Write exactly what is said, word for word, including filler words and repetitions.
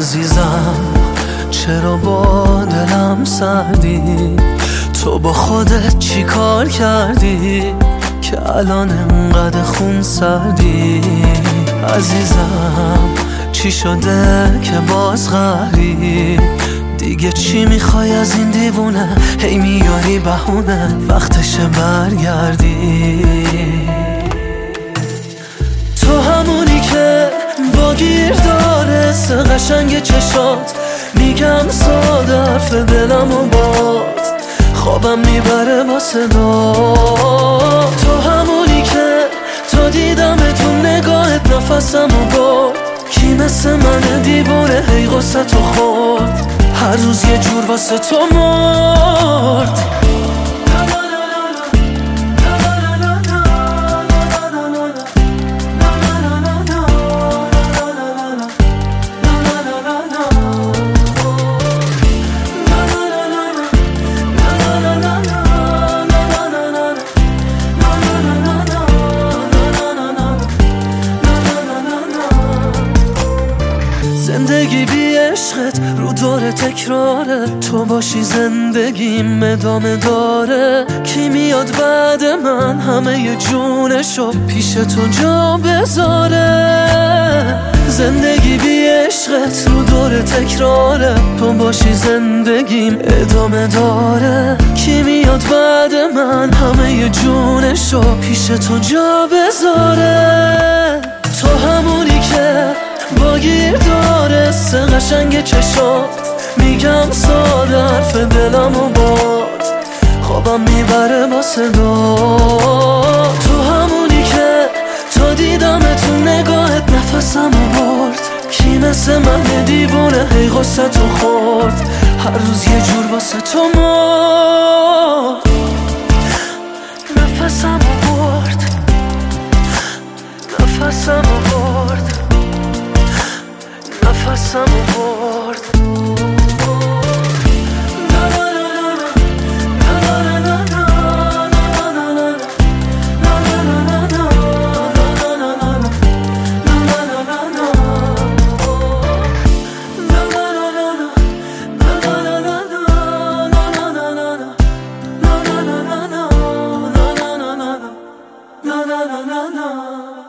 عزیزم چرا با دلم سردی؟ تو با خودت چی کار کردی که الان انقدر خون سردی؟ عزیزم چی شده که باز قهری؟ دیگه چی میخوای از این دیوونه؟ هی میاری بهونه وقتشه برگردی. تو همونی که با گیر داره سه قشنگ چشات، میگم ساده حرف دلم و باد خوابم میبره با صدا. تو همونی که تا دیدم تو نگاهت نفسم و برد، کی مثل من دیوونه هی غصه تو خورد، هر روز یه جور واسه تو مرد. زندگی بی عشقت رو داره تکراره، تو باشی زندگیم ادامه داره. کی میاد بعد من همه جونشو پیش تو جا بذاره؟ زندگی بی عشقت رو داره تکراره، تو باشی زندگیم ادامه داره. کی میاد بعد من همه جونشو پیش تو جا بذاره؟ تو همونی که با گیر داره سه قشنگ چشات، میگم ساده حرف دلم و باد خوابم میبره با صدا. تو همونی که تا دیدم تو نگاهت نفسم و برد، کی مثل من دیوونه هی غصه تو خورد، هر روز یه جور واسه تو مرد. نفسم و برد نفسم و برد نفسم و برد. No, no, no, no.